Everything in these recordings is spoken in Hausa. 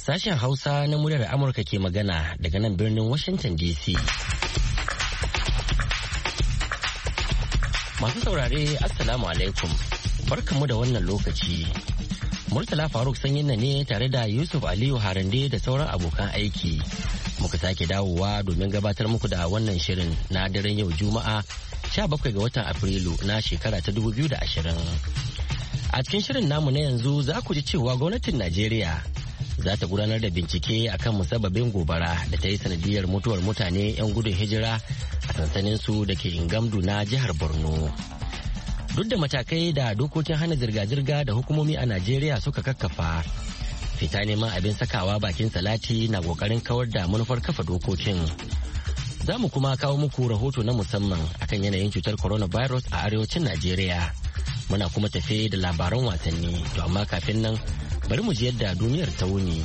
Sashen Hausa na muryar Amurka ke magana daga nan birnin Washington DC. Masu saurare, Assalamu alaikum. Barkanmu da wannan lokaci. Murtala Faruk Sanyinna ne tare da Yusuf Aliyu Harande da sauran abokan aiki. Muka sake dawowa domin gabatar muku da wannan shirin na daren yau Juma'a 17 ga watan Afrilu na shekara ta 2020. A cikin shirin namu na yanzu za ku ji cewa gwamnatin Najeriya za ta gudanar da bincike akan musabbabin gobara da ta yi sanadiyar mutuwar mutane 'yan gudun hijira a sansaninsu da ke Ingamdu na jihar Borno. Duk da matakai da dokokin hana zirga-zirga da hukumomi a Najeriya suka kakkafa, fita neman abin sakawa bakin salati na kokarin kawar da manufar kafa dokokin. Za mu kuma kawo muku rahoto na musamman akan yanayin cutar coronavirus a arewacin Najeriya. Muna kuma tafe da labaran wasanni, to amma kafin nan bari mu ji yadda duniyar ta wuni.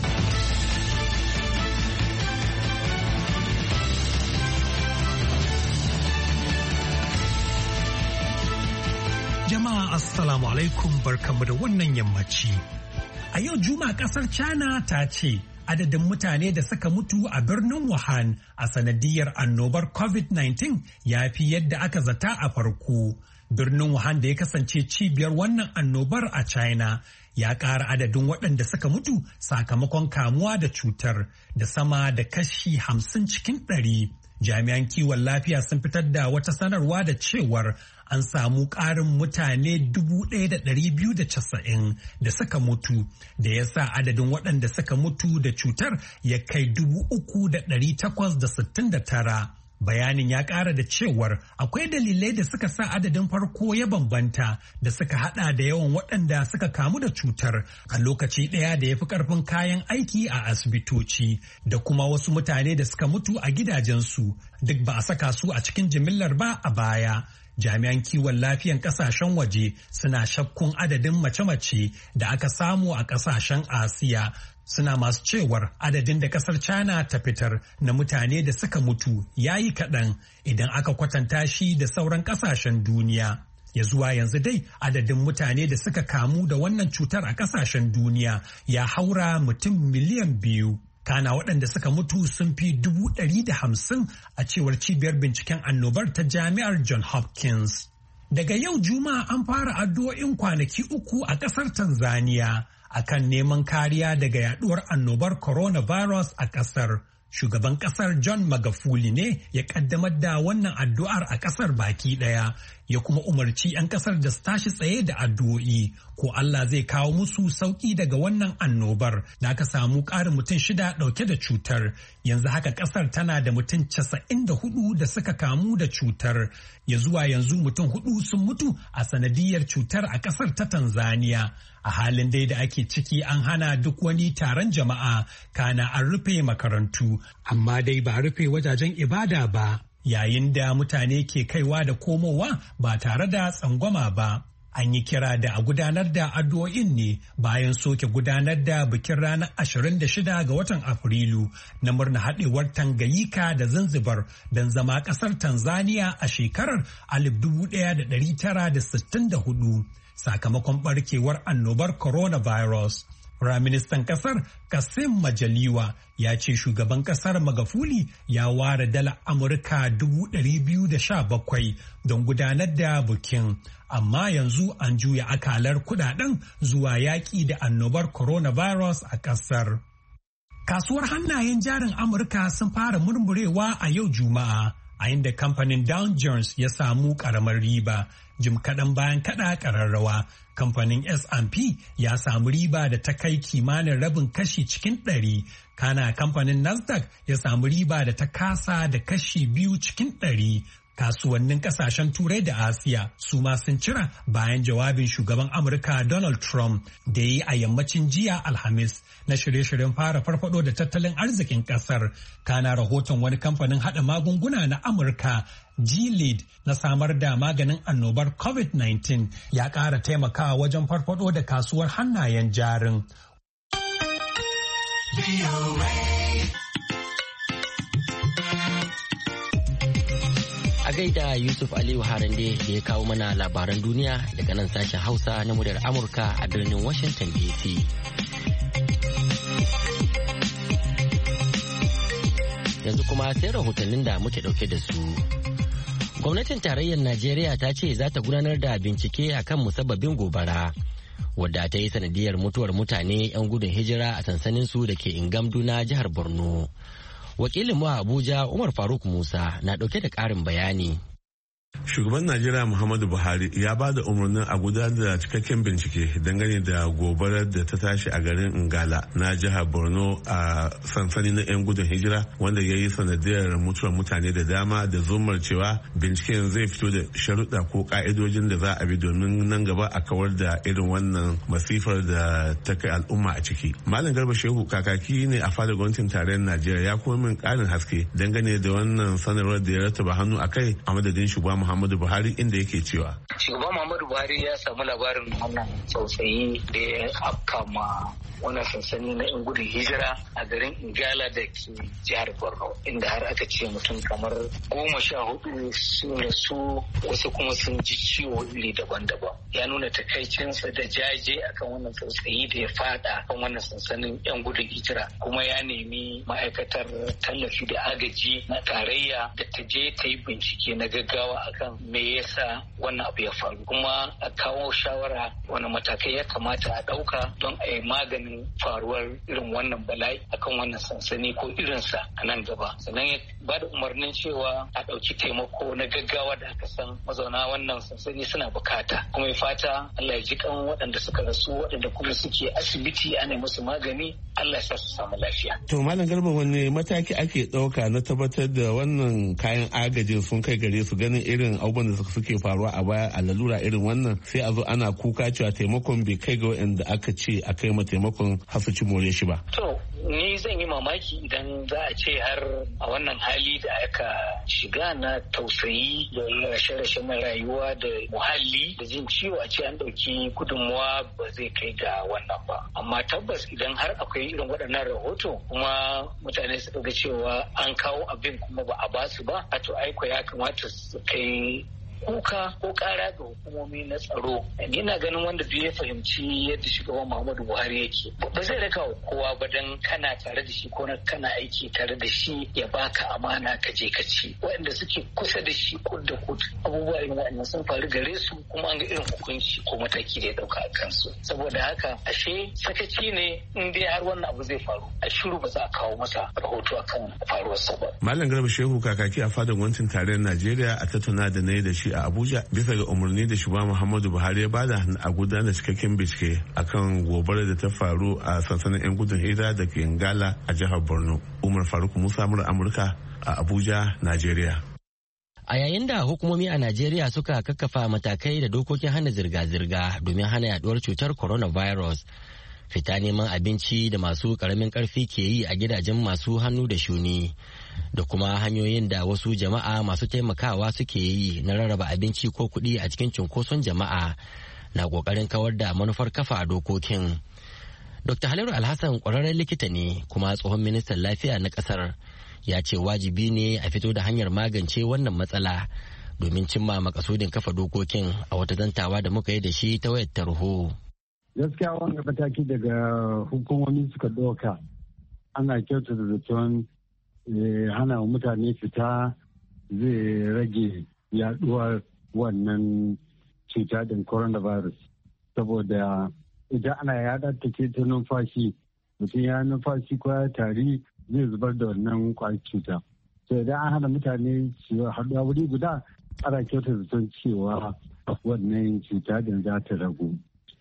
Jama'a Assalamu alaikum, barkamu da wannan yammaci. A yau Juma'a kasar China ta ce adadin mutane da suka mutu a birnin Wuhan a sanadiyar annobar COVID-19 ya fi yadda aka zata a farko. Birnin Wuhan da ya kasance cibiyar wannan annobar a China ya ƙara adadin waɗanda suka mutu sakamakon kamuwa da cutar da sama da kashi 50 cikin 100. Jami'an kiwon lafiya sun fitar da wata sanarwa da cewar an samu ƙarin mutane 1,290 da suka mutu, da ya sa adadin waɗanda suka mutu da cutar ya kai 3,869. Bayanin ya ƙara da cewar akwai dalilai da suka sa adadin farko ya bambanta, da suka hada da yawan waɗanda suka kamu da cutar a lokaci ɗaya da ya fi ƙarfin kayan aiki a asibitoci, da kuma wasu mutane da suka mutu a gidajensu, duk ba a saka su a cikin jimillar ba a baya. Jami'an kiwon lafiyan kasashen waje suna shakkun adadin mace-mace da aka samu a kasashen Asiya. Suna masu cewar adadin da kasar China ta fitar na mutane da suka mutu ya yi kaɗan idan aka kwatanta shi da sauran kasashen duniya. Ya zuwa yanzu dai adadin mutane da suka kamu da wannan cutar a kasashen duniya ya haura mutum miliyan 2. Kana waɗanda suka mutu sun fi 150 a cewar cibiyar binciken annobar ta jami'ar John Hopkins. Daga yau Juma'a an fara addu'o'in kwanaki 3 a ƙasar Tanzania akan neman kariya daga yaduwar annobar coronavirus a ƙasar. Shugaban ƙasar John Magufuli ne ya ƙaddamar da wannan addu'ar a ƙasar baki ɗaya, ya kuma umarci 'yan ƙasar da su tashi tsaye da addu'o'i ko Allah zai kawo musu sauƙi daga wannan annobar da aka samu ƙarin mutum 6 ɗauke da cutar. Yanzu haka ƙasar tana da mutum 94 da suka kamu da cutar. Ya zuwa yanzu mutum 4 sun mutu a sanadiyar cutar a ƙasar ta Tanzania. A halin dai da ake ciki an hana duk wani taron jama'a, kana an rufe makarantu, amma dai ba rufe wajajen ibada ba, yayin da mutane ke kaiwa da komowa ba tare da tsangwama ba. An yi kira da a gudanar da addu'o'in ne bayan soke gudanar da bikin ranar 26 ga watan Afrilu na murna haɗewar Tanganyika da Zanzibar don zama ƙasar Tanzania a shekarar 1964. Sakamakon barkewar annobar coronavirus. Firaministan kasar Kassim Majaliwa ya ce shugaban kasar Magufuli ya ware dala Amurka 217 don gudanar da bukin, amma yanzu an juya akalar kudaden zuwa yaƙi da annobar coronavirus a kasar. Kasuwar hannayen jarin Amurka sun fara murmurewa a yau Juma'a, a inda kamfanin Dow Jones ya samu ƙaramar riba. Jim kaɗan bayan kaɗa ƙararrawa, kamfanin S&P ya samu riba da ta kai kimanin rabin kashi cikin 100, kana kamfanin Nasdaq ya samu riba da ta kasa da kashi 2 cikin 100. Kasuwannin kasashen Turai da Asiya su ma sun cira bayan jawabin shugaban Amurka Donald Trump da ya yi a yammacin jiya Alhamis na shirye-shiryen fara farfado da tattalin arzikin kasar. Kana rahoton wani kamfanin hada magunguna na Amurka Gilead na samar da maganin annobar COVID-19 ya ƙara taimakawa wajen farfado da kasuwar hannayen jarin. A gaida Yusuf Aliyu Harande da ya kawo mana labaran duniya daga nan sashen Hausa na muryar Amurka a birnin Washington DC. kuma sai rahotannin da muke dauke da su. Gwamnatin tarayyar Najeriya ta ce za ta gudanar da bincike akan musabbabin gobara wadda ta yi sanadiyar mutuwar mutane 'yan gudun hijira a sansanin su da ke Ingamdu na jihar Borno. Wakilin mu a Abuja Umar Faruk Musa na dauke da ƙarin bayani. Shugaban Najeriya Muhammadu Buhari ya ba da umarnin a gudanar da cikakken bincike dangane da gobarar da ta tashi a garin Ngala na jihar Borno a sansani na 'yan gudun hijira wanda ya yi sanadiyar mutuwar mutane da dama da zumar cewa binciken zai fito da sharuɗa ko ka'idojin da za a bi domin nan gaba a kawar da irin wannan masifar da ta kai al'umma a ciki. Malam Garba Shehu kakaki ne a fadar gwamnatin tarayyar Najeriya ya kuma min ƙarin haske dangane da wannan sanarwar da ya rattaba hannu a kai a madadin shugaba Muhammadu Buhari inda yake cewa. Shugaban Muhammadu Buhari ya samu labarin wannan tsautsayi da ya afka ma wannan sansani na 'yan gudun hijira a garin Ingala da ke jihar Borno inda har aka ce mutum kamar 14 sun rasu wasu kuma sun ji ciwo iri daban-daban. Ya nuna takaicinsa da jaje akan wannan tsautsayi da ya fada kan wannan sansanin 'yan gudun hijira kuma ya nemi ma'aikatar tallafi da agaji na tarayya da ta je ta yi bincike na gaggawa akan me yasa wannan abu ya faru kuma a kawo shawara wani matakai ya kamata a ɗauka don a yi maganin faruwar irin wannan bala'i akan wannan sansani ko irinsa a nan gaba. Sannan ya ba da umarnin cewa a ɗauki taimako na gaggawa da aka san mazauna wannan sansani suna bukata kuma ya fata Allah ya ji kan waɗanda suka rasu waɗanda kuma suke asibiti ana musu magani Allah ya sa su samu lafiya. To Malam Garba wanne mataki ake ɗauka na tabbatar da wannan kayan agajin sun kai gare su ganin irin abubuwan da suke faruwa a baya a lalura irin wannan sai a zo ana kuka cewa taimakon bai kai ga waɗanda aka ce a kai ma taimakon hasuci more shi ba. To ni zan yi mamaki idan za a ce har a wannan hali da aka shiga na tausayi da rashe-rashen rayuwa da muhalli da jin ciwo a ce an ɗauki gudunmuwa ba zai kai ga wannan ba. Amma tabbas idan har akwai irin waɗannan rahoto kuma mutane suka ga cewa an kawo abin kuma ba a basu ba, a to aiko ya kamata su kai kuka ko kara ga hukumomi na tsaro. Ni na ganin wanda duk ya fahimci yadda shugaban Muhammadu Buhari yake ba zai raka kowa ba dan kana tare da shi ko kana aiki tare da shi ya baka amana ka je ka ci. Waɗanda suke kusa da shi kud da kud abubuwa irin waɗannan sun faru gare su kuma an ga irin hukunci ko mataki da ya ɗauka a kansu. Saboda haka ashe sakaci ne in dai har wannan abu zai faru a shiru ba za a kawo masa rahoto akan faruwarsa ba. Malam Garba Shehu kakaki a fadar gwamnatin tarayyar Najeriya a tattauna da na yi da shi a Abuja bisa ga umarni da shugaba Muhammadu Buhari ya bada a gudanar da cikakken bincike akan gobarar da ta faru a sansanin 'yan gudun hijira da ke Ngala a jihar Borno. Umar Faruk Musa murar Amurka a Abuja, Najeriya. A yayin da hukumomi a Najeriya suka kakkafa matakai da dokokin hana zirga-zirga domin hana yaduwar cutar coronavirus, fita neman abinci da masu karamin karfi ke yi a gidajen masu hannu da shuni da kuma hanyoyin da wasu jama'a masu taimakawa suke yi na rarraba abinci ko kuɗi a cikin cunkoson jama'a na ƙoƙarin kawar da manufar kafa dokokin. Dr. Haliru Alhassan ƙwararren likita ne kuma tsohon ministan lafiya na ƙasar ya ce wajibi ne a fito da hanyar magance wannan matsala domin cimma makasudin kafa dokokin a wata zantawa da muka yi da shi ta wayar tarho. Gaskiya wanda mataki daga hukumomi suka ɗauka ana kyautata zaton hana mutane fita zai rage yaduwar wannan cuta din coronavirus saboda idan ana yada ta ta numfashi mutum ya numfashi ko ya tari zai zubar da wannan kwayar cuta so idan an hana mutane su haɗuwa wuri guda ana kyautata zaton cewa wannan cuta din za ta ragu.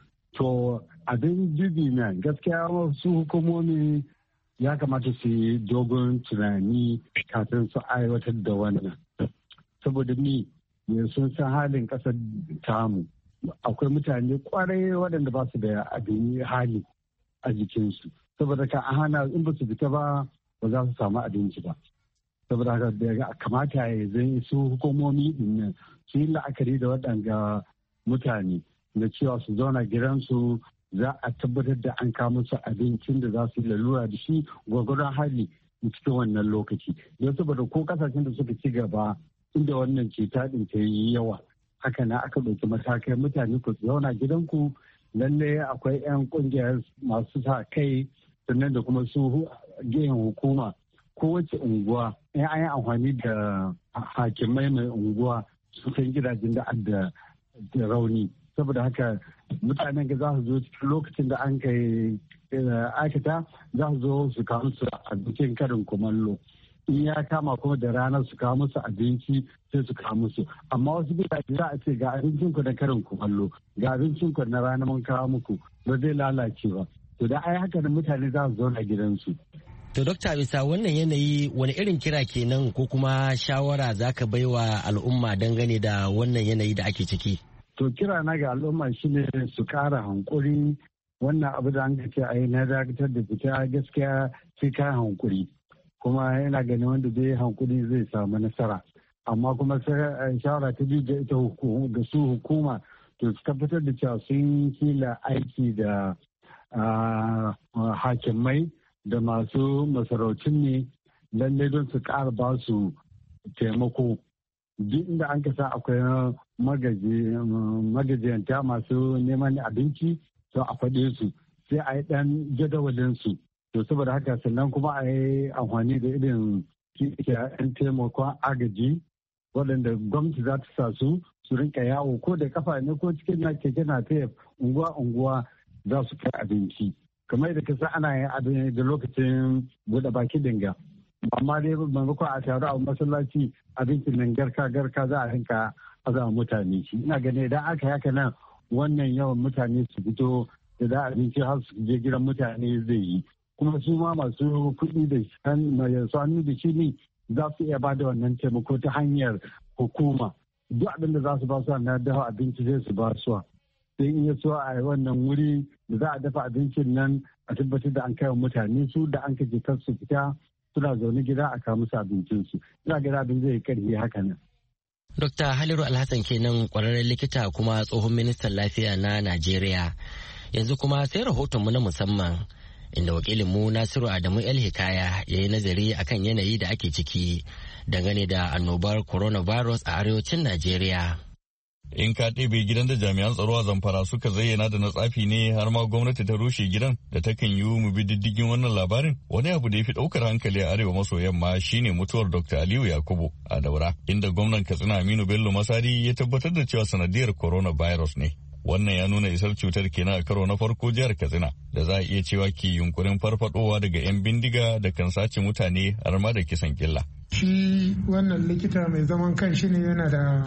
To abin dubi na gaskiya wasu hukumomi ya kamata su yi dogon tunani kafin su aiwatar da wannan. Saboda ni sun san halin ƙasar tamu akwai mutane kwarai waɗanda ba su da abin hali a jikinsu. Saboda ka a hana in ba su fita ba za su samu abinci ba. Saboda haka kamata ya zai su hukumomi din su yi la'akari da waɗanda mutane da cewa su zauna gidansu za a tabbatar da an kawo musu abincin da za su yi lalura da shi gwagwaron hali cikin wannan lokaci. Don saboda ko kasashen da suka ci gaba inda wannan cuta din ta yi yawa haka na aka ɗauki matakai mutane ku zauna gidanku lalle akwai 'yan ƙungiyar masu sa kai sannan da kuma su gehen hukuma kowace unguwa in an yi amfani da hakimai mai unguwa su san gidajen da rauni. Saboda haka mutanen ga za su zo cikin lokacin da an kai aikata za su zo su kawo su abincin karin kumallo. In ya kama kuma da ranar su kawo musu abinci sai su kawo musu. Amma wasu gidaje za a ce ga abincin ku na karin kumallo, ga abincin ku na rana mun kawo muku, ba zai lalace ba. To da ai haka da mutane za su zauna gidansu. To Dokta, bisa wannan yanayi wani irin kira kenan ko kuma shawara za ka baiwa al'umma dangane da wannan yanayi da ake ciki? To kira na ga al'umma shine su kara hankuri. Wannan abu da an ce a yi na dakatar da fita gaskiya sai ka hankuri. Kuma yana ganin wanda zai hankuri zai samu nasara. Amma kuma shawara ta biyu da ita ga su hukuma to su tabbatar da cewa sun kila aiki da hakimai da masu masarautun ne lallai don su ƙara ba su taimako. Duk inda an kasa akwai magajiyanta masu neman abinci to a faɗe su sai a yi ɗan jadawalin su. To saboda haka sannan kuma a yi amfani da irin yan taimakon agaji waɗanda gwamnati za ta sa su rinka yawo ko da kafa ne ko cikin na keke na taya unguwa za su kai abinci. Kamar yadda kasa ana yin abin da lokacin buɗe baki dinga. Amma dai maimakon a taru a masallaci abincin nan garka za a rinka azama mutane shi. Ina ganin idan aka haka nan wannan yawan mutane su fito da da abinci har su je gidan mutane zai yi. Kuma su ma masu kuɗi da su hannu da shi ne za su iya ba da wannan taimako ta hanyar hukuma. Duk abin da za su ba su na dafa abinci sai su ba su. Sai in ya so a wannan wuri da za a dafa abincin nan a tabbatar da an kai wa mutane su da an kaje kar su fita suna zaune gida a kawo musu abincinsu. Ina ga abin zai karfi haka nan. Dr. Haliru Alhassan kenan kwararren likita kuma tsohon ministan lafiya na Najeriya. Yanzu kuma sai rahotonmu na musamman inda wakilinmu Nasiru Adamu El Hikaya ya yi nazari akan yanayi da ake ciki dangane da annobar coronavirus a arewacin Najeriya. In ka ɗebe gidan da jami'an tsaro a Zamfara suka zayyana da na tsafi ne har ma gwamnati ta rushe gidan da takan yi mu bi diddigin wannan labarin, wani abu da ya fi ɗaukar hankali a arewa maso yamma shine mutuwar Dr. Aliyu Yakubu a Daura, inda gwamnan Katsina Aminu Bello Masari ya tabbatar da cewa sanadiyar coronavirus ne. Wannan ya nuna isar cutar kenan a karo na farko jihar Katsina da za a iya cewa ke yunkurin farfadowa daga 'yan bindiga da kan sace mutane har ma da kisan killa. Shi wannan likita mai zaman kanshi ne yana da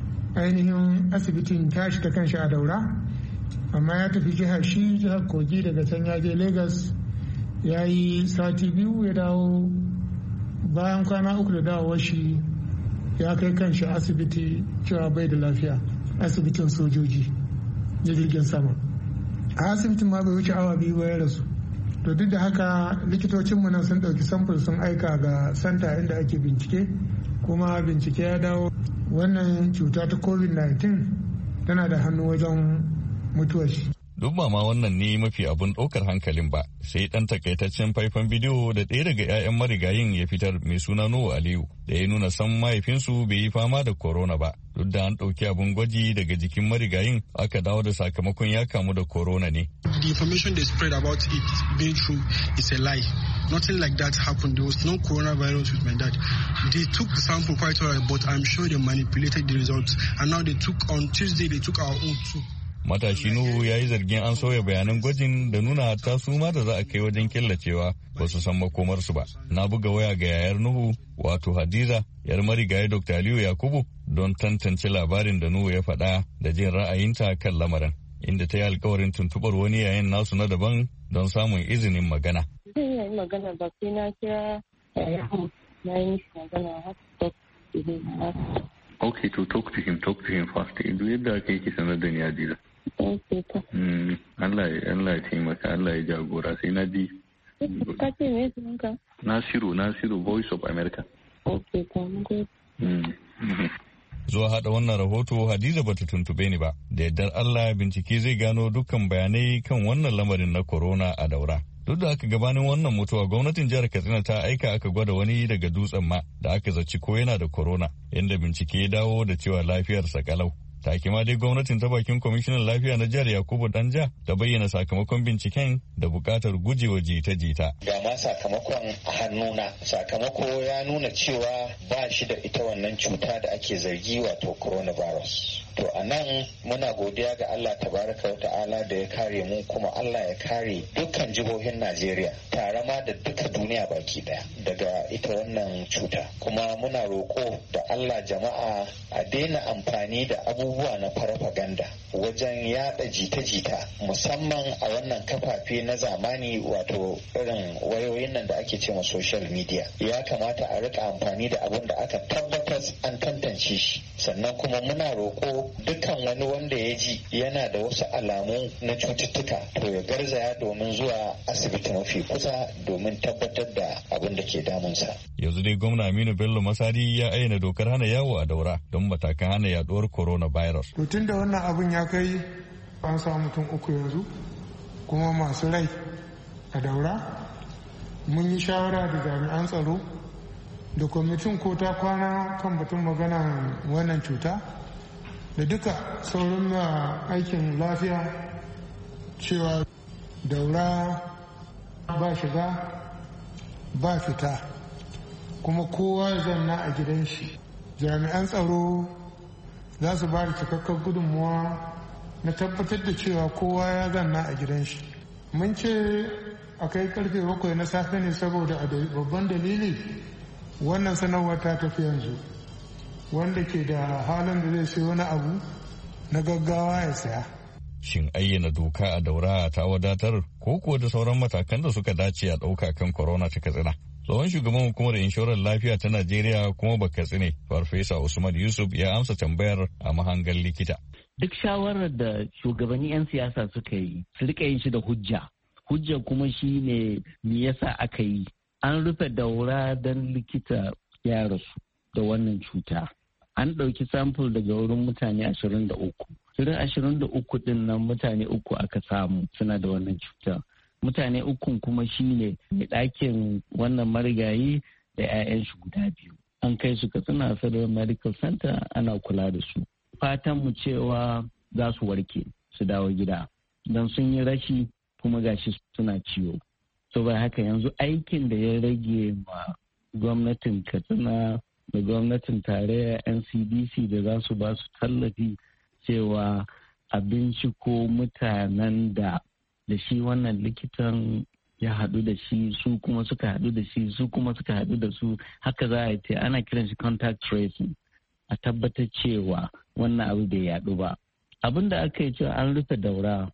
ainihin asibitin tashi ta kanshi a Daura, amma ya tafi jihar Kogi daga can ya je Lagos ya yi sati 2 ya dawo. Bayan kwana 3 da dawowar shi ya kai kanshi asibiti cewa bai da lafiya, asibitin sojoji na jirgin sama. A asibitin ma bai wuce awa 2 ba ya rasu. To duk da haka likitocinmu nan sun ɗauki samfur sun aika ga santa inda ake bincike, kuma bincike ya dawo wannan cuta ta covid-19 tana da hannu wajen mutuwar shi. Duk ba ma wannan ne mafi abun ɗaukar hankalin ba, sai ɗan takaitaccen faifan bidiyo da ɗaya daga 'ya'yan marigayin ya fitar mai suna Nuhu Aliyu da ya nuna san mahaifinsu bai yi fama da corona ba. Duk da an ɗauki abun gwaji daga jikin marigayin aka dawo da sakamakon ya kamu da corona ne. The information they spread about it being true is a lie. Nothing like that happened. There was no coronavirus with my dad. They took the sample quite well, but I'm sure they manipulated the results. And now on Tuesday, they took our own too. Matashi Nuhu ya yi zargin an sauya bayanan gwajin da nuna hatta su ma da za a kai wajen killacewa ba su san makomarsu ba. Na buga waya ga yayar Nuhu wato Hadiza, yar marigayi Dr. Aliyu Yakubu don tantance labarin da Nuhu ya faɗa da jin ra'ayinta kan lamarin, inda ta yi alkawarin tuntuɓar wani yayin nasu na daban don samun izinin magana. Magana ba sai na kira na yi mishi magana haka. Okay, to talk to him first. Duk yadda aka yi sanar da ni Hadiza. Allah ya taimaka, Allah ya jagora sai na ji. Ka ce me sunanka? Nasiru Voice of America. Okay, mun gode. Zuwa haɗa wannan rahoto Hadiza bata tuntube ni ba. Da yardar Allah bincike zai gano dukkan bayanai kan wannan lamarin na corona a Daura. Duk da aka gabanin wannan mutuwa gwamnatin jihar Katsina ta aika aka gwada wani daga dutsen ma da aka zaci ko yana da corona, inda bincike ya dawo da cewa lafiyarsa kalau. Take ma dai gwamnatin ta bakin kwamishinan lafiya na jihar Yakubu Danja ta bayyana sakamakon binciken da bukatar gujewa jita-jita. Ga ma sakamakon a hannuna, sakamako ya nuna cewa ba shi da ita wannan cuta da ake zargi wato coronavirus. To a nan muna godiya ga Allah tabaraka wa ta'ala da ya kare mu, kuma Allah ya kare dukkan jihohin Najeriya tare ma da duka duniya baki daya daga ita wannan cuta. Kuma muna roƙo da Allah jama'a a daina amfani da abubuwa na farfaganda wajen yada jita-jita, musamman a wannan kafafe na zamani wato irin wayoyin nan da ake cewa social media. Ya kamata a rika amfani da abin da aka tabbatar an tantance shi. Sannan kuma muna roƙo dukkan wani wanda ya ji yana da wasu alamu na cututtuka to ya garzaya domin zuwa asibiti mafi kusa domin tabbatar da abin da ke damunsa. Yanzu dai gwamna Aminu Bello Masari ya ayyana dokar hana yawo a Daura don matakan hana yaduwar coronavirus. To tun da wannan abin ya kai an samu mutum 3 yanzu kuma masu rai a Daura, mun yi shawara da jami'an tsaro da kwamitin ko ta kwana kan batun magana wannan cuta da duka sauran aikin lafiya cewa Daura ba shiga ba fita, kuma kowa ya zanna a gidan shi. Jami'an tsaro za su ba da cikakken gudunmuwa na tabbatar da cewa kowa ya zanna a gidan shi. Mun ce a kai karfe 7 na safe ne saboda a babban dalili wannan sanarwar ta tafi yanzu. Wanda ke da halin da zai sai wani abu na gaggawa ya saya. Shin ayyana doka a Daura ta wadatar ko kuwa da sauran matakan da suka dace a ɗauka kan corona ta Katsina? Tsohon shugaban hukumar inshorar lafiya ta Najeriya kuma Bakatsine, Farfesa Usman Yusuf ya amsa tambayar a mahangar likita. Duk shawarar da shugabanni 'yan siyasa suka yi su rika yin shi da hujja. Hujja kuma shi ne me yasa aka yi. An rufe Daura don likita ya rasu da wannan cuta. An ɗauki sample daga wurin mutane 23. Wurin 23 ɗin nan mutane 3 aka samu suna da wannan cuta. Mutane 3 kuma shine mai ɗakin wannan marigayi da 'ya'yan shi guda 2. An kai su Katsina Federal Medical Center ana kula da su. Fatan mu cewa za su warke su dawo gida. Don sun yi rashi kuma gashi suna ciwo. Saboda haka yanzu aikin da ya rage ma gwamnatin Katsina da gwamnatin tarayya NCDC da za su ba su tallafi cewa a binciko mutanen da shi wannan likitan ya haɗu da shi su kuma suka haɗu da shi su kuma suka haɗu da su, haka za a yi ana kiran shi contact tracing, a tabbatar cewa wannan abu bai yaɗu ba. Abin da aka yi cewa an rufe Daura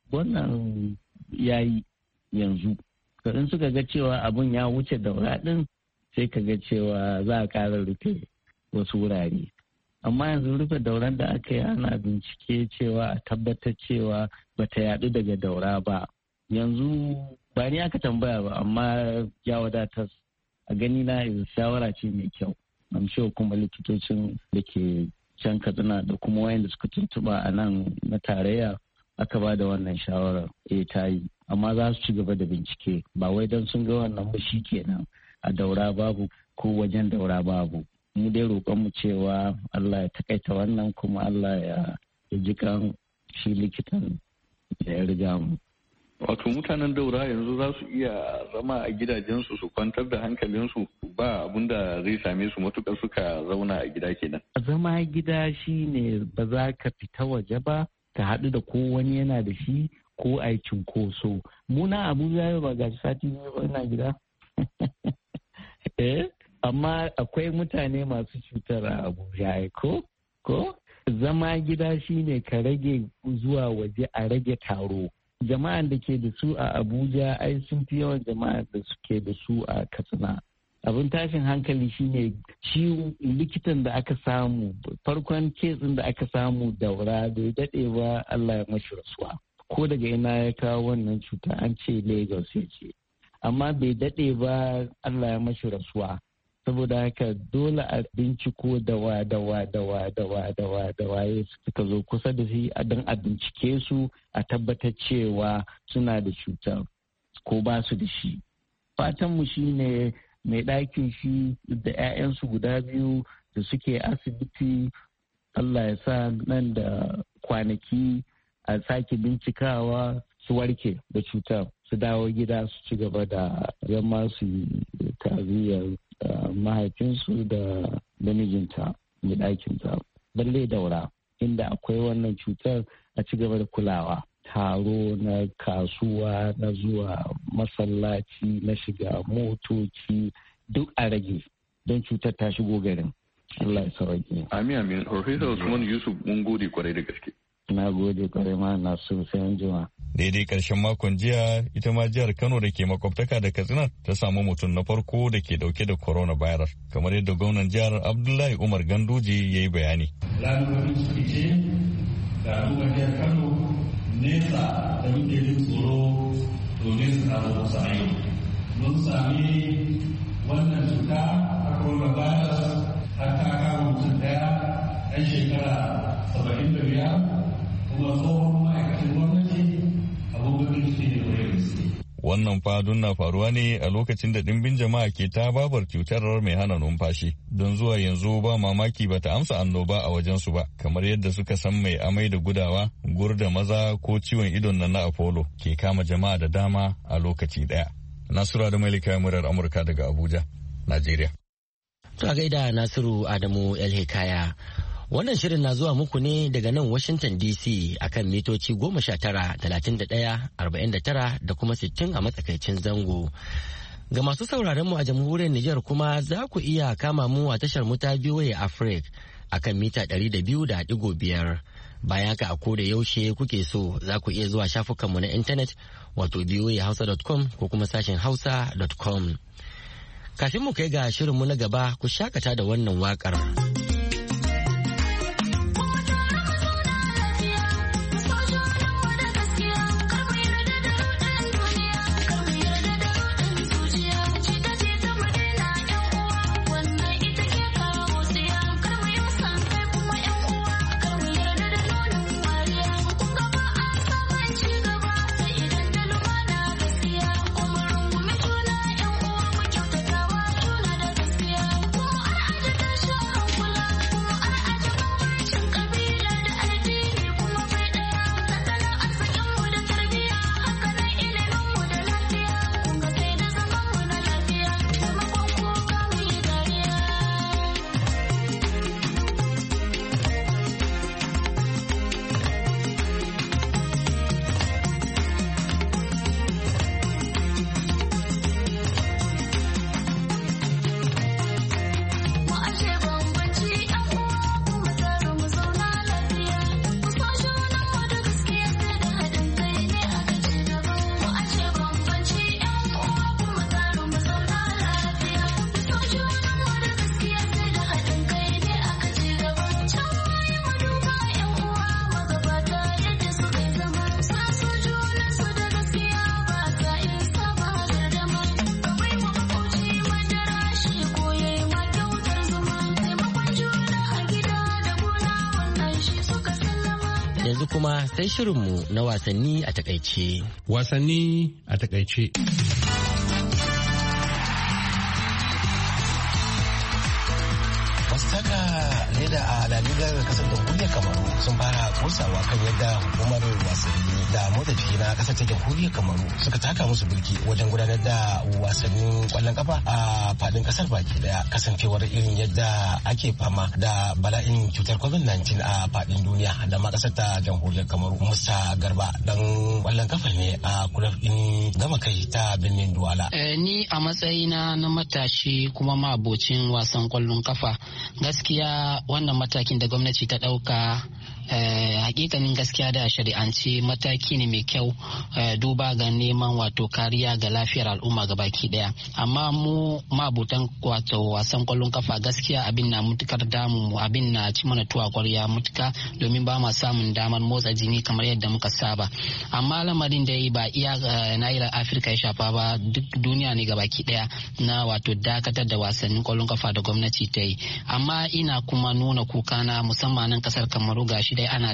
wannan ya yi yanzu, in suka ga cewa abin ya wuce Daura ɗin sai ka ga cewa za a ƙara rufe wasu wurare. Amma yanzu rufe Dauran da aka yi ana bincike cewa a tabbatar cewa bata yaɗu daga Daura ba. Yanzu ba ni aka tambaya ba, amma ya wadatar. A gani na shawara ce mai kyau. I'm sure kuma likitocin da ke can Katsina da kuma wayanda suka tuntuɓa a nan na tarayya aka ba da wannan shawarar ta yi. Amma za su ci gaba da bincike, ba wai don sun ga wannan ba shi kenan a Daura babu ko wajen Daura babu. Mu dai roƙonmu cewa Allah ya takaita wannan, kuma Allah ya ji kan shi likitan da ya riga mu. Wato mutanen Daura yanzu za su iya zama a gidajensu su kwantar da hankalinsu ba abin da zai same su matukar suka zauna a gida kenan. Zama gida shi ne ba za ka fita waje ba ka haɗu da ko wani yana da shi ko a yi cinkoso. Muna Abuja ba ga sati biyu ba ina gida. Amma akwai mutane masu cutar a Abuja ko? Zama gida shine ka rage zuwa waje a rage taro. Jama'an da ke da su a Abuja ai sun fi yawan jama'ar da suke da su a Katsina. Abin tashin hankali shine shi likitan da aka samu, farkon kesin da aka samu Daura bai daɗe ba Allah ya mashi rasuwa. Ko daga ina ya kawo wannan cuta an ce Lagos ya ce. Amma bai daɗe ba Allah ya mashi rasuwa. Saboda haka dole a binciko da waye suka zo kusa da shi don a bincike su a tabbatar cewa suna da cutar ko ba su da shi. Fatanmu shi ne mai ɗakin shi da 'ya'yansu guda 2 da suke asibiti Allah ya sa nan da kwanaki a sake bincikawa su warke da cutar su dawo gida su ci gaba da zama su tarbiyyar mahaifinsu da mijinta mai ɗakinta. Balle Daura inda akwai wannan cutar a ci gaba da kulawa. Taro na kasuwa na zuwa masallaci na shiga motoci duk a rage don cutar ta shigo garin. Allah ya sauke. Amin. Professor Usman Yusuf mun gode kwarai da gaske. Na gode kwarai ma na sai jima. Daidai karshen makon jiya ita ma jihar Kano da ke makwabtaka da Katsina ta samu mutum na farko da ke dauke da coronavirus kamar yadda gwamnan jihar Abdullahi Umar Ganduje ya yi bayani. Ranar ciki ce da al'ummar jihar Kano nesa da muke jin tsoro to nesa na zo kusa yau. Mun sami wannan cuta a coronavirus har ta kama mutum daya ɗan shekara 75 kuma tsohon ma'aikacin gwamnati abubuwan shi ne kwaye gaske. Wannan fadun na faruwa ne a lokacin da ɗimbin jama'a ke ta babar cutar mai hana numfashi don zuwa yanzu ba mamaki ba ta amsa annoba a wajensu ba kamar yadda suka san mai amai da gudawa gurda maza ko ciwon idon nan na Apollo ke kama jama'a da dama a lokaci ɗaya. Nasura da Malika murar Amurka daga Abuja, Najeriya. To a gaida Nasiru Adamu El Hikaya. Wannan shirin na zuwa muku ne daga nan Washington DC akan mitoci 19, 31, 49 da kuma 60 a matsakaicin zango. Ga masu sauraron mu a jamhuriyar Nijar kuma za ku iya kama mu a tashar mu ta VOA Africa akan mita 200.5. Bayan haka a koda yaushe kuke so za ku iya zuwa shafukanmu na intanet wato voahausa.com ko kuma sashen hausa.com. Kafin mu kai ga shirinmu na gaba ku shakata da wannan waƙar. Yanzu kuma sai shirinmu na wasanni a takaice. Wasanni a takaice. da a laligar kasar jamhuriyar kamaru sun fara kosawa kan yadda hukumar wasanni da motsa jiki na kasar ta jamhuriyar kamaru suka taka musu birki wajen gudanar da wasannin kwallon kafa a fadin kasar baki daya kasancewar irin yadda ake fama da bala'in cutar covid-19 a fadin duniya da ma kasar ta jamhuriyar kamaru. Musa Garba dan kwallon kafa ne a kulab din gama kai ta birnin Duwala. Ni a matsayina na matashi kuma ma abocin wasan kwallon kafa gaskiya wannan matakin da gwamnati ta ɗauka hakikanin gaskiya da shari'ance mataki ne mai kyau duba ga neman wato kariya ga lafiyar al'umma ga baki daya, amma mu mabutan wato wasan kwallon kafa gaskiya abin na mutukar damu, abin na ci mana tuwa kwarya mutuka domin ba ma samun damar motsa jini kamar yadda muka saba. Amma lamarin da yi ba iya nahiyar Afirka ya shafa ba, duk duniya ne ga baki daya na wato dakatar da wasannin kwallon kafa da gwamnati ta yi. Amma ina kuma nuna kuka na musamman nan kasar Kamaru gashi dai ana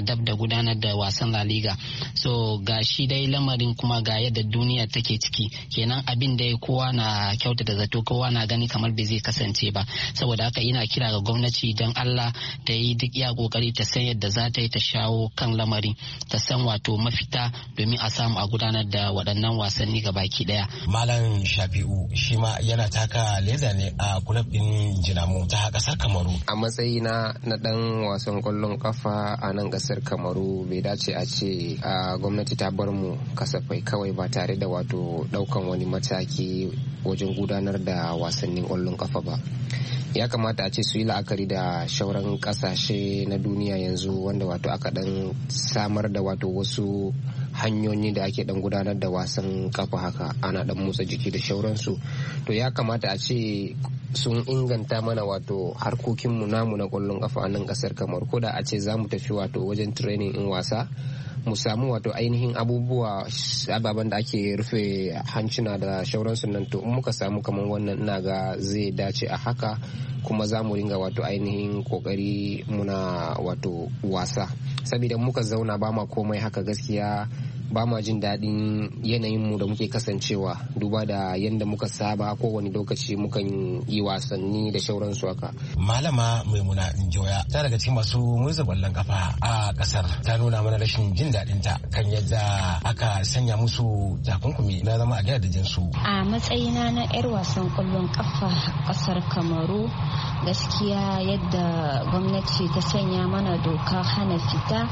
dab da gudanar da wasan La Liga. So ga shi dai lamarin kuma ga yadda duniya take ciki, kenan abin da kowa na kyautata zato, kowa na gani kamar bai zai kasance ba. Saboda haka ina kira ga gwamnati don Allah da yi duk iya kokari ta san yadda za ta yi ta shawo kan lamarin, ta san wato mafita domin a samu a gudanar da waɗannan wasanni ga baki daya. Malam Shafi'u shi ma yana taka leda ne a kulab din Jinamu ta kasar Kamaru. A matsayina na dan wasan kwallon kafa a nan kasar Kamaru, bai dace a ce gwamnati ta bar mu kasafai kawai ba tare da wato daukan wani mataki wajen gudanar da wasannin kwallon kafa ba. Ya kamata a ce su yi la'akari da shauran kasashe na duniya yanzu wanda wato aka dan samar da wato wasu hanyoyi da ake dan gudanar da wasan kafa haka, ana dan motsa jiki da shauransu. To ya kamata a ce sun inganta mana wato harkokinmu namu na kwallon kafa a nan kasar kamar, ko da a ce za mu tafi wato wajen training in wasa mu samu wato ainihin ababen da ake rufe hancina da shauransu nan. To in muka samu kamar wannan, ina ga zai dace a haka, kuma za mu ringa wato ainihin kokari muna wato wasa, saboda muka zauna ba ma komai haka gaskiya ba ma jin daɗin yanayinmu da muke kasancewa, duba da yadda muka saba kowane lokaci mukan yi wasanni da shauransu haka. Malama Maimuna Njoya ta daga cikin masu murza ƙwallon kafa a ƙasar, ta nuna mana rashin jin daɗin ta kan yadda aka sanya musu takunkumi na zama a gidajen su. A matsayina na 'yar wasan ƙwallon kafa ƙasar Kamaru, gaskiya yadda gwamnati ta sanya mana doka hana fita,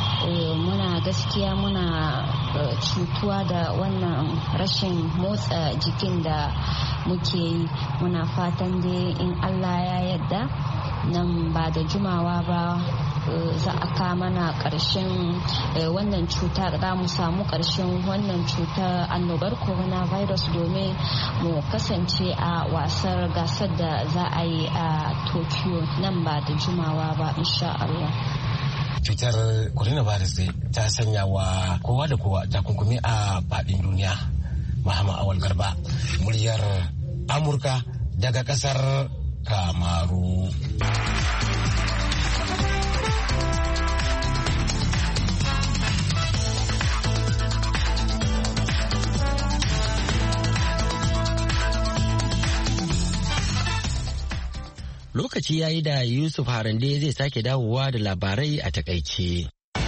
muna cutuwa da wannan rashin motsa jikin da muke yi. Muna fatan dai in Allah ya yarda nan ba da jimawa ba za a kawo mana ƙarshen wannan cuta, za mu samu ƙarshen wannan cutar annobar coronavirus domin mu kasance a wasar gasar da za a yi a Tokyo nan ba da jimawa ba insha Allah. Cutar coronavirus ta sanya wa kowa da kowa takunkumi a faɗin duniya. Muhammad Awal Garba, muryar Amurka daga ƙasar Kamaru. Lokaci ya yi da Yusuf Harande zai sake dawowa da labarai a takaice.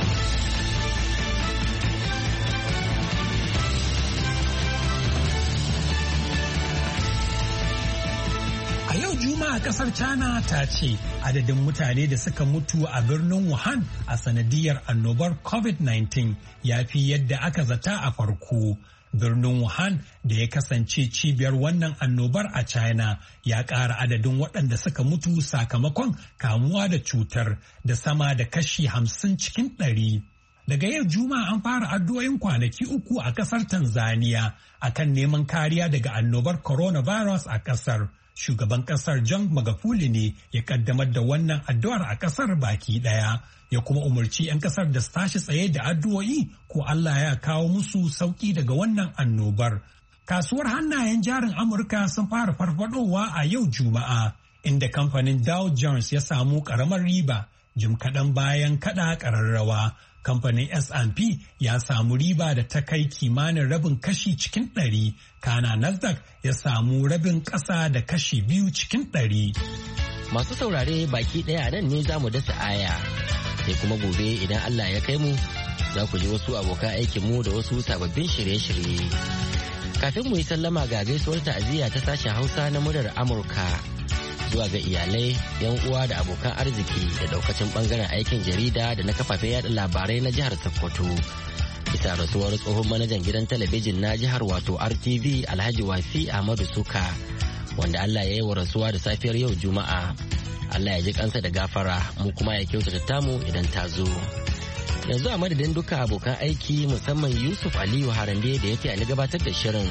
A yau Juma'a kasar China ta ce adadin mutane da suka mutu a birnin Wuhan a sanadiyar annobar COVID-19 ya fi yadda aka zata a farko. Birnin Wuhan da ya kasance cibiyar wannan annobar a China ya ƙara adadin waɗanda suka mutu sakamakon kamuwa da cutar da sama da kashi 50 cikin 100. Daga yau Juma'a an fara addu'o'in kwanaki 3 a ƙasar Tanzania akan neman kariya daga annobar coronavirus a ƙasar. Shugaban ƙasar John Magufuli ne ya ƙaddamar da wannan addu'ar a ƙasar baki ɗaya. Ya kuma umarci 'yan kasar da su tashi tsaye da addu'o'i ko Allah ya kawo musu sauki daga wannan annobar. Kasuwar hannayen jarin Amurka sun fara farfadowa a yau Juma'a, inda kamfanin Dow Jones ya samu karamar riba jim kaɗan bayan kaɗa ƙararrawa. Kamfanin S&P ya samu riba da ta kai kimanin rabin kashi cikin 100, kana Nasdaq ya samu rabin ƙasa da kashi 2 cikin 100. Masu saurare baki ɗaya nan ne za mu dasa aya. Sai kuma gobe idan Allah ya kai mu za ku ji wasu abokan aikinmu da wasu sababbin shirye-shirye. Kafin mu yi sallama ga gaisuwar ta'aziyya ta sashen Hausa na muryar Amurka zuwa ga iyalai, 'yan uwa da abokan arziki da daukacin bangaren aikin jarida da na kafafen yada labarai na jihar Sokoto. Bisa rasuwar tsohon manajan gidan talabijin na jihar wato RTV Alhaji Wasi Ahmadu Suka, wanda Allah ya yi wa rasuwa da safiyar yau Juma'a. Allah ya ji kansa da gafara, mu kuma ya kyautata tamu idan ta zo. Yanzu a madadin duka abokan aiki musamman Yusuf Aliyu Harande da ya ni gabatar da shirin,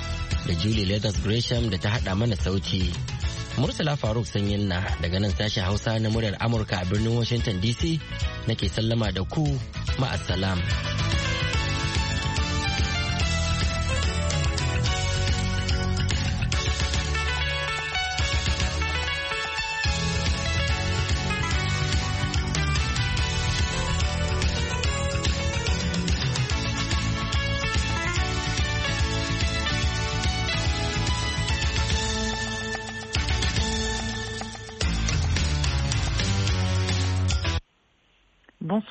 da Julie Leathers Gresham da ta haɗa mana sauti. Murtala Faruk Sanyin na daga nan sashen Hausa na muryar Amurka a birnin Washington DC nake sallama da ku, ma'assalam.